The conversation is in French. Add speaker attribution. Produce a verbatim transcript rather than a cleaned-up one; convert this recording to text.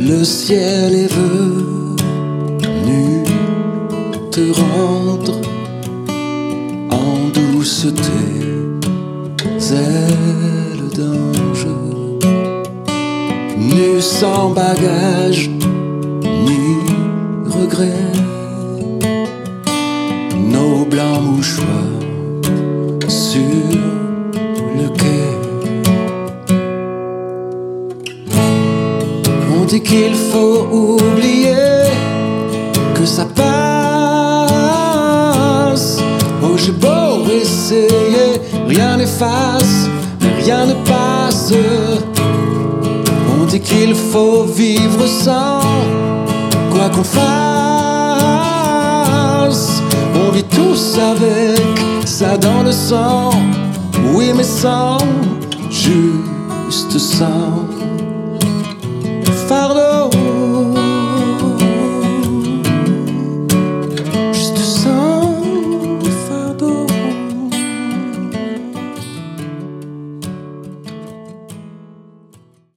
Speaker 1: Le ciel est venu te rendre en douce tes ailes d'ange, nu sans bagage ni regret, nos blancs mouchoirs sur le quai. On dit qu'il faut oublier que ça passe. Oh, j'ai beau essayer, rien n'efface, mais rien ne passe. On dit qu'il faut vivre sans, quoi qu'on fasse. On vit tous avec ça dans le sang, oui mais sans, juste sans fardeau.